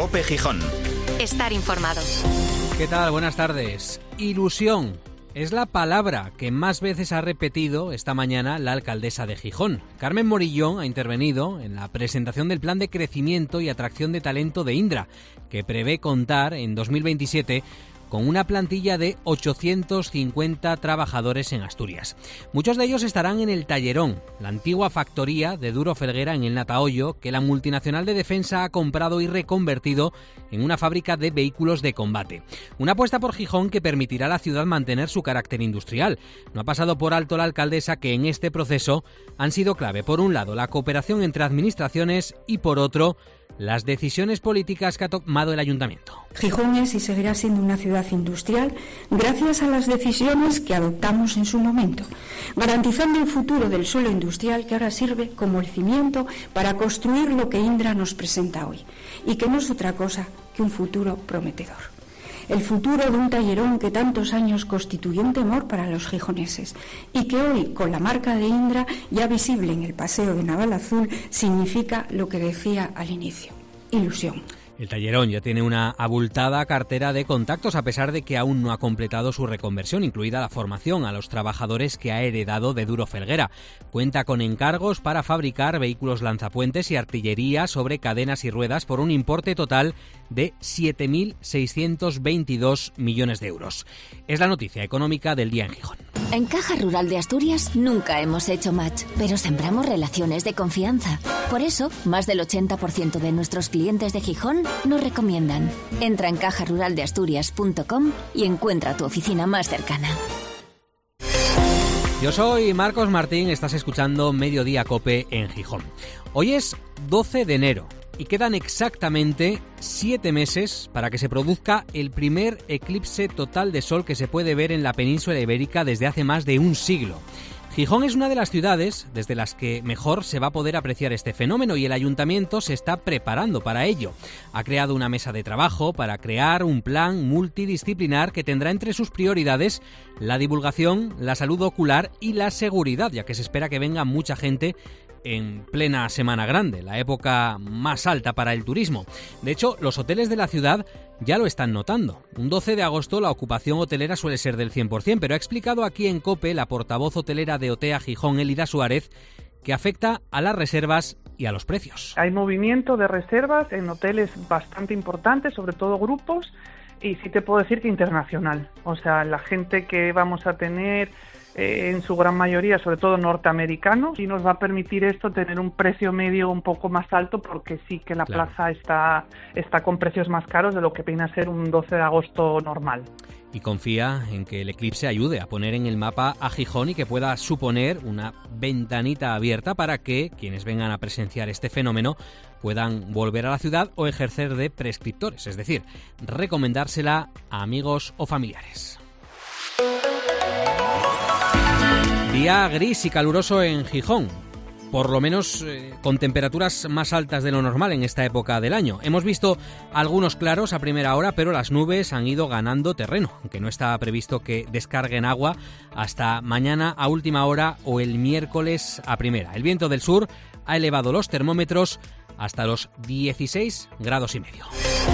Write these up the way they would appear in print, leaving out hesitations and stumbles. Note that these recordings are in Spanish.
COPE Gijón. Estar informado. ¿Qué tal? Buenas tardes. Ilusión es la palabra que más veces ha repetido esta mañana la alcaldesa de Gijón. Carmen Morillón ha intervenido en la presentación del Plan de Crecimiento y Atracción de Talento de Indra, que prevé contar en 2027 con una plantilla de 850 trabajadores en Asturias. Muchos de ellos estarán en el Tallerón, la antigua factoría de Duro Felguera en el Natahoyo, que la multinacional de defensa ha comprado y reconvertido en una fábrica de vehículos de combate. Una apuesta por Gijón que permitirá a la ciudad mantener su carácter industrial. No ha pasado por alto la alcaldesa que en este proceso han sido clave, por un lado, la cooperación entre administraciones y, por otro, las decisiones políticas que ha tomado el ayuntamiento. Gijón es y seguirá siendo una ciudad industrial gracias a las decisiones que adoptamos en su momento, garantizando el futuro del suelo industrial que ahora sirve como el cimiento para construir lo que Indra nos presenta hoy, y que no es otra cosa que un futuro prometedor. El futuro de un tallerón que tantos años constituyó un temor para los gijoneses y que hoy, con la marca de Indra ya visible en el paseo de Navalazul, significa lo que decía al inicio: ilusión. El Tallerón ya tiene una abultada cartera de contactos, a pesar de que aún no ha completado su reconversión, incluida la formación a los trabajadores que ha heredado de Duro Felguera. Cuenta con encargos para fabricar vehículos lanzapuentes y artillería sobre cadenas y ruedas por un importe total de 7.622 millones de euros. Es la noticia económica del día en Gijón. En Caja Rural de Asturias nunca hemos hecho match, pero sembramos relaciones de confianza. Por eso, más del 80% de nuestros clientes de Gijón nos recomiendan. Entra en cajaruraldeasturias.com y encuentra tu oficina más cercana. Yo soy Marcos Martín, estás escuchando Mediodía COPE en Gijón. Hoy es 12 de enero y quedan exactamente 7 meses para que se produzca el primer eclipse total de sol que se puede ver en la península ibérica desde hace más de un siglo. Gijón es una de las ciudades desde las que mejor se va a poder apreciar este fenómeno y el ayuntamiento se está preparando para ello. Ha creado una mesa de trabajo para crear un plan multidisciplinar que tendrá entre sus prioridades la divulgación, la salud ocular y la seguridad, ya que se espera que venga mucha gente en plena Semana Grande, la época más alta para el turismo. De hecho, los hoteles de la ciudad ya lo están notando. Un 12 de agosto la ocupación hotelera suele ser del 100%, pero ha explicado aquí en COPE la portavoz hotelera de Otea Gijón, Elida Suárez, que afecta a las reservas y a los precios. Hay movimiento de reservas en hoteles bastante importantes, sobre todo grupos, y sí te puedo decir que internacional. O sea, la gente que vamos a tener en su gran mayoría, sobre todo norteamericanos, y nos va a permitir esto tener un precio medio un poco más alto, porque sí que la plaza está con precios más caros de lo que viene a ser un 12 de agosto normal. Y confía en que el eclipse ayude a poner en el mapa a Gijón y que pueda suponer una ventanita abierta para que quienes vengan a presenciar este fenómeno puedan volver a la ciudad o ejercer de prescriptores, es decir, recomendársela a amigos o familiares. Día gris y caluroso en Gijón, por lo menos con temperaturas más altas de lo normal en esta época del año. Hemos visto algunos claros a primera hora, pero las nubes han ido ganando terreno, aunque no está previsto que descarguen agua hasta mañana a última hora o el miércoles a primera. El viento del sur ha elevado los termómetros hasta los 16 grados y medio.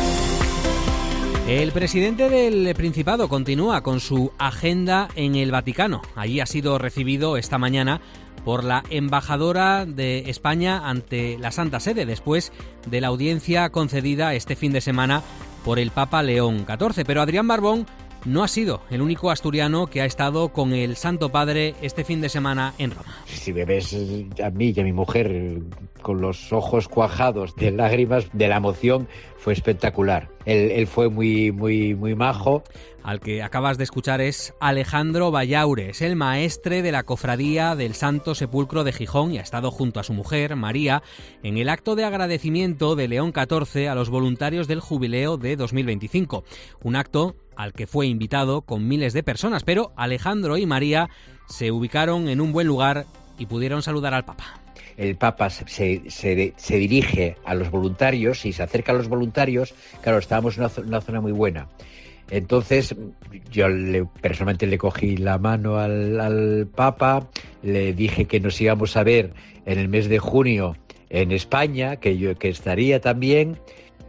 El presidente del Principado continúa con su agenda en el Vaticano. Allí ha sido recibido esta mañana por la embajadora de España ante la Santa Sede, después de la audiencia concedida este fin de semana por el Papa León XIV. Pero Adrián Barbón no ha sido el único asturiano que ha estado con el Santo Padre este fin de semana en Roma. Si me ves a mí y a mi mujer con los ojos cuajados de lágrimas de la emoción, fue espectacular. Él fue muy majo. Al que acabas de escuchar es Alejandro Vallaures, el maestre de la Cofradía del Santo Sepulcro de Gijón, y ha estado junto a su mujer, María, en el acto de agradecimiento de León XIV a los voluntarios del Jubileo de 2025. Un acto al que fue invitado con miles de personas, pero Alejandro y María se ubicaron en un buen lugar y pudieron saludar al Papa. El Papa se dirige a los voluntarios y se acerca a los voluntarios. Claro, estábamos en una zona muy buena. Entonces yo personalmente le cogí la mano al Papa, le dije que nos íbamos a ver en el mes de junio en España, que estaría también,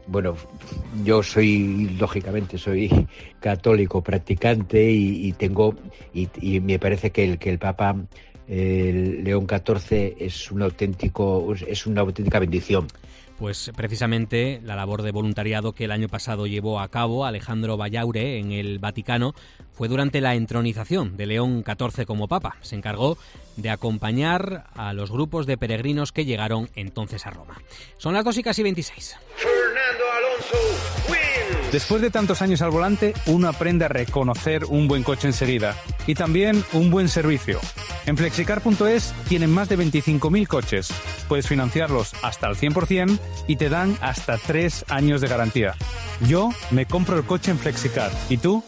bueno, yo lógicamente soy católico practicante y me parece que el Papa León XIV es una auténtica bendición. Pues precisamente la labor de voluntariado que el año pasado llevó a cabo Alejandro Vallaure en el Vaticano fue durante la entronización de León XIV como Papa. Se encargó de acompañar a los grupos de peregrinos que llegaron entonces a Roma. Son las 2:26. Fernando Alonso wins. Después de tantos años al volante, uno aprende a reconocer un buen coche enseguida y también un buen servicio. En Flexicar.es tienen más de 25.000 coches. Puedes financiarlos hasta al 100% y te dan hasta 3 años de garantía. Yo me compro el coche en Flexicar. ¿Y tú?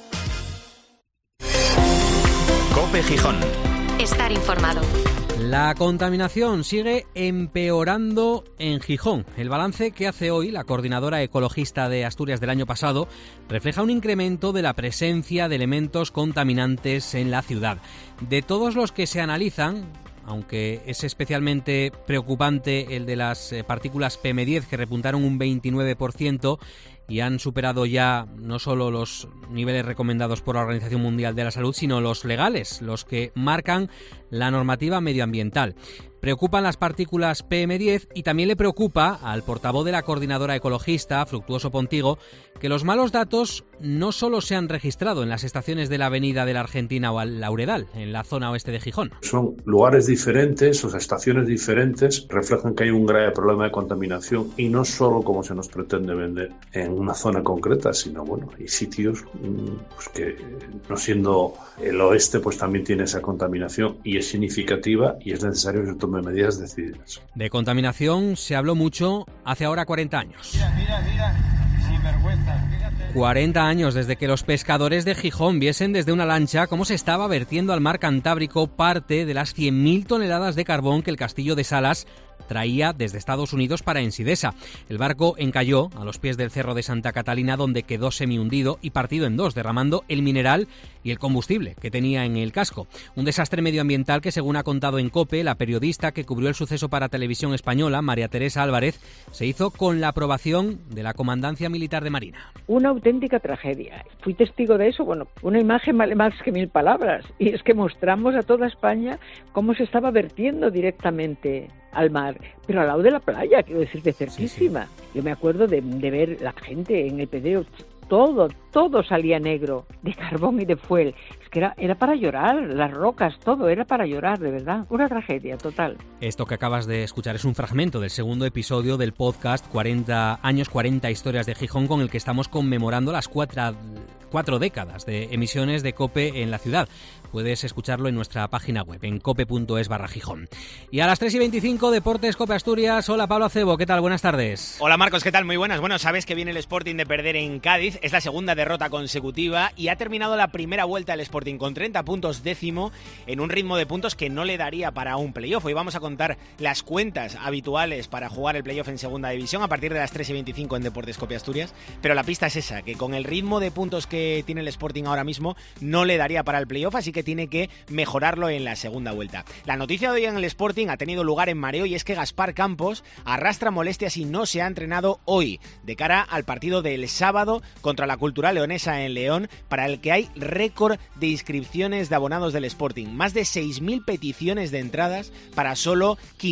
COPE Gijón. Estar informado. La contaminación sigue empeorando en Gijón. El balance que hace hoy la Coordinadora Ecologista de Asturias del año pasado refleja un incremento de la presencia de elementos contaminantes en la ciudad. De todos los que se analizan, aunque es especialmente preocupante el de las partículas PM10, que repuntaron un 29%, y han superado ya no solo los niveles recomendados por la Organización Mundial de la Salud, sino los legales, los que marcan la normativa medioambiental. Preocupan las partículas PM10 y también le preocupa al portavoz de la Coordinadora Ecologista, Fructuoso Pontigo, que los malos datos no solo se han registrado en las estaciones de la Avenida de la Argentina o al Lauredal, en la zona oeste de Gijón. Son lugares diferentes, o sea, estaciones diferentes, reflejan que hay un grave problema de contaminación y no solo como se nos pretende vender en una zona concreta, sino bueno, hay sitios pues que no siendo el oeste pues también tiene esa contaminación y es significativa y es necesario que se tomen medidas decididas. De contaminación se habló mucho hace ahora 40 años. Mira, sinvergüenza. 40 años desde que los pescadores de Gijón viesen desde una lancha cómo se estaba vertiendo al mar Cantábrico parte de las 100.000 toneladas de carbón que el castillo de Salas traía desde Estados Unidos para Ensidesa. El barco encalló a los pies del Cerro de Santa Catalina, donde quedó semihundido y partido en dos, derramando el mineral y el combustible que tenía en el casco. Un desastre medioambiental que, según ha contado en COPE, la periodista que cubrió el suceso para Televisión Española, María Teresa Álvarez, se hizo con la aprobación de la Comandancia Militar de Marina. Una auténtica tragedia. Fui testigo de eso, bueno, una imagen vale más que 1000 palabras, y es que mostramos a toda España cómo se estaba vertiendo directamente al mar, pero al lado de la playa, quiero decir, de cerquísima. Sí. Yo me acuerdo de ver la gente en el Pedrero, todo salía negro, de carbón y de fuel. Es que era para llorar, las rocas, todo era para llorar, de verdad. Una tragedia total. Esto que acabas de escuchar es un fragmento del segundo episodio del podcast 40 años, 40 historias de Gijón, con el que estamos conmemorando las cuatro décadas de emisiones de COPE en la ciudad. Puedes escucharlo en nuestra página web, en cope.es/Gijón. Y a las 3:25, Deportes COPE Asturias. Hola, Pablo Acebo, ¿qué tal? Buenas tardes. Hola, Marcos, ¿qué tal? Muy buenas. Bueno, sabes que viene el Sporting de perder en Cádiz, es la segunda derrota consecutiva y ha terminado la primera vuelta el Sporting con 30 puntos, décimo, en un ritmo de puntos que no le daría para un playoff. Hoy vamos a contar las cuentas habituales para jugar el playoff en segunda división a partir de las 3:25 en Deportes COPE Asturias, pero la pista es esa, que con el ritmo de puntos que tiene el Sporting ahora mismo no le daría para el playoff, así que tiene que mejorarlo en la segunda vuelta. La noticia de hoy en el Sporting ha tenido lugar en mareo y es que Gaspar Campos arrastra molestias y no se ha entrenado hoy, de cara al partido del sábado contra la Cultural Leonesa en León, para el que hay récord de inscripciones de abonados del Sporting. Más de 6.000 peticiones de entradas para solo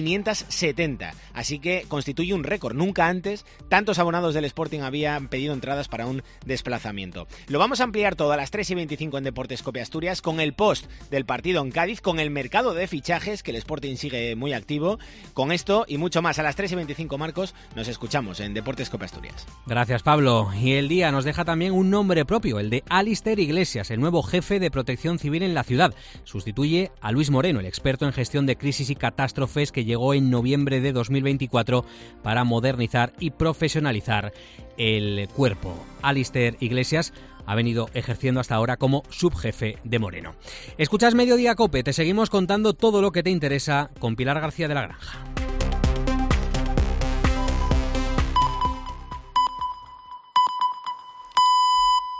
570. Así que constituye un récord. Nunca antes tantos abonados del Sporting habían pedido entradas para un desplazamiento. Lo vamos a ampliar todo a las 3:25 en Deportes COPE Asturias, con el post del partido en Cádiz, con el mercado de fichajes, que el Sporting sigue muy activo. Con esto y mucho más a las 3:25, Marcos, nos escuchamos en Deportes COPE Asturias. Gracias, Pablo. Y el día nos deja también un nombre propio, el de Alister Iglesias, el nuevo jefe de Protección Civil en la ciudad. Sustituye a Luis Moreno, el experto en gestión de crisis y catástrofes, que llegó en noviembre de 2024 para modernizar y profesionalizar el cuerpo. Alister Iglesias ha venido ejerciendo hasta ahora como subjefe de Moreno. Escuchas Mediodía COPE, te seguimos contando todo lo que te interesa con Pilar García de la Granja.